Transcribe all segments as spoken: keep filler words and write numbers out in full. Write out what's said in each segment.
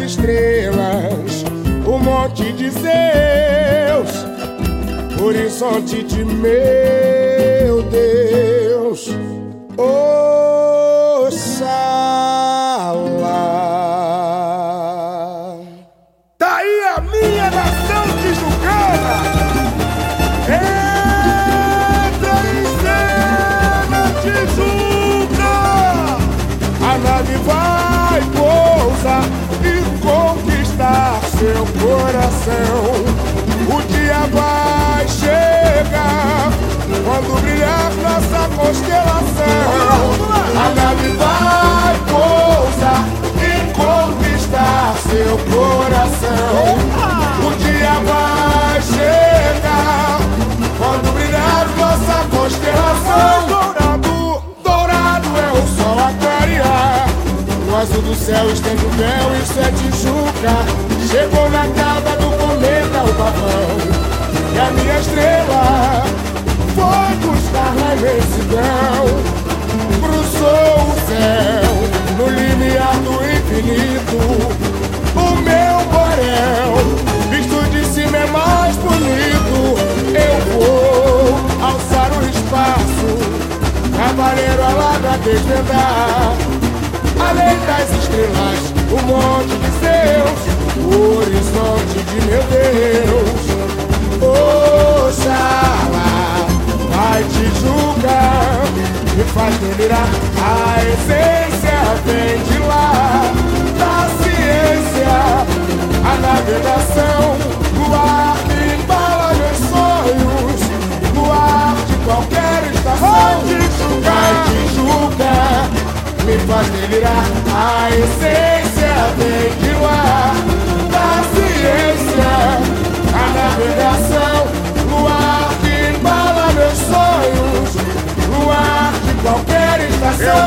estrelas, o monte de Zeus, horizonte de meu Deus, Oxalá. Daí a minha nação tijucana entra em cena, Tijuca. A nave vai pousar e conquistar seu coração. O dia vai chegar quando brilhar nossa constelação. A nave vai pousar e conquistar seu coração. O dia vai chegar quando brilhar nossa constelação. Dourado, dourado é o sol a clarear. No azul do céu estende o véu, isso é Tijuca. Chegou na cauda do cometa o pavão, e a minha estrela foi buscar na imensidão. Cruzou o céu no limiar do infinito. O meu borel, visto de cima é mais bonito. Eu vou alçar o espaço, cavaleiro alado a desvendar. Além das estrelas, o monte de Zeus, o horizonte de meu Deus, Oxalá. Vai Tijuca, me faz delirar. A essência vem de lá, da ciência, a navegação, no ar que embala meus sonhos, no ar de qualquer estação. Vai Tijuca, me faz delirar. A essência vem de lá, da ciência, a navegação, no ar que embala meus sonhos, no ar de qualquer estação.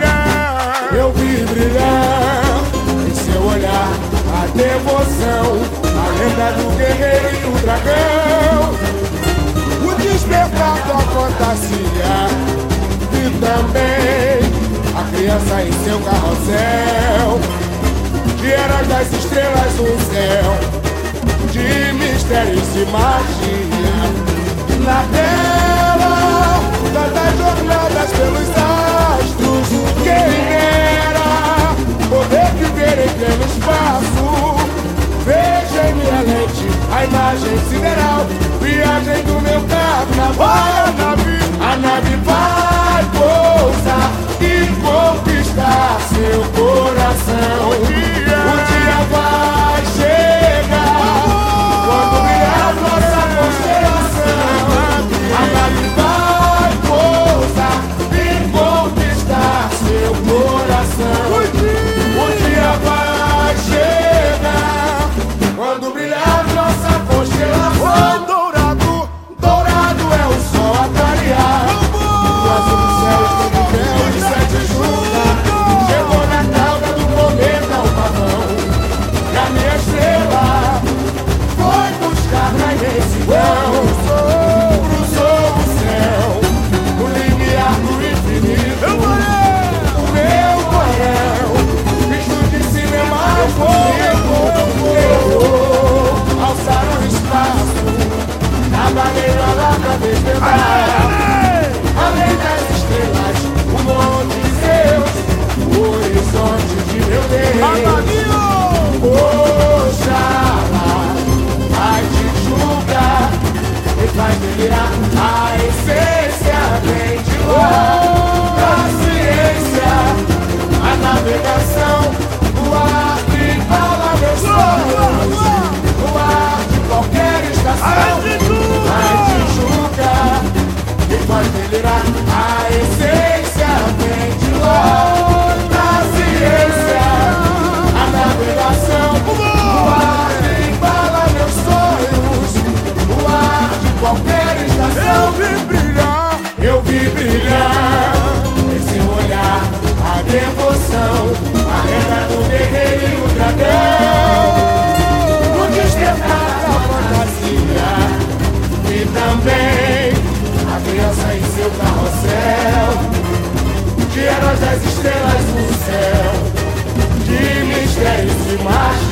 Eu vi brilhar em seu olhar a devoção, a lenda do guerreiro e do dragão, o despertar da fantasia e também a criança em seu carrossel, de heróis das estrelas, um céu de mistérios e magia. Na tela, tantas jornadas pelos astros. Quem era poder viver em pleno espaço? Veja em minha lente a imagem sideral, viagem do meu carnaval. A nave, a nave vai pousar e conquistar seu coração. O dia, o dia vai chegar quando brilhar nossa constelação. A nave vai pousar e conquistar seu coração. O dia vai chegar quando brilhar nossa constelação. Dourado, dourado é o sol a clarear. No azul do céu estende o véu, isso é Tijuca. Chegou na cauda do cometa o pavão, e a minha estrela foi buscar na imensidão. Cruzou o céu no limiar do infinito. O meu borel, visto de cima é mais bonito. Eu vou alçar o espaço, cavaleiro lá pra desvendar. Além das estrelas, o monte de Zeus, o horizonte de meu Deus, Oxalá. Vai Tijuca, me faz delirar. A essência vem de lá, da ciência, a navegação, o ar que embala meus sonhos, o ar de qualquer estação. Vai Tijuca, me faz delirar. A essência vem de lá, da ciência, a navegação, o ar que embala meus sonhos, o ar de qualquer estação. Eu vi brilhar, eu vi brilhar em seu olhar a devoção, a lenda do guerreiro e o dragão, o despertar da fantasia e também a criança em seu carrossel, de heróis das estrelas no céu, de mistérios e magia.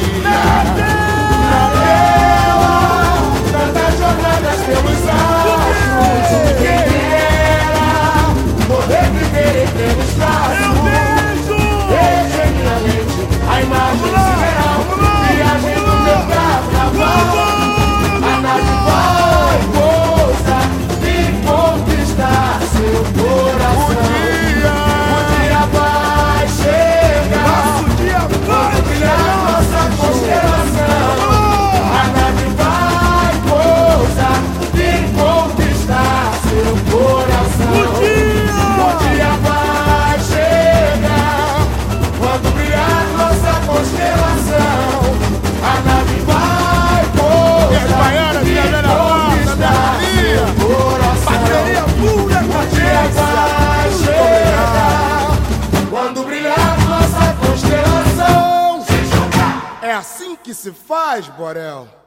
que se faz, Borel?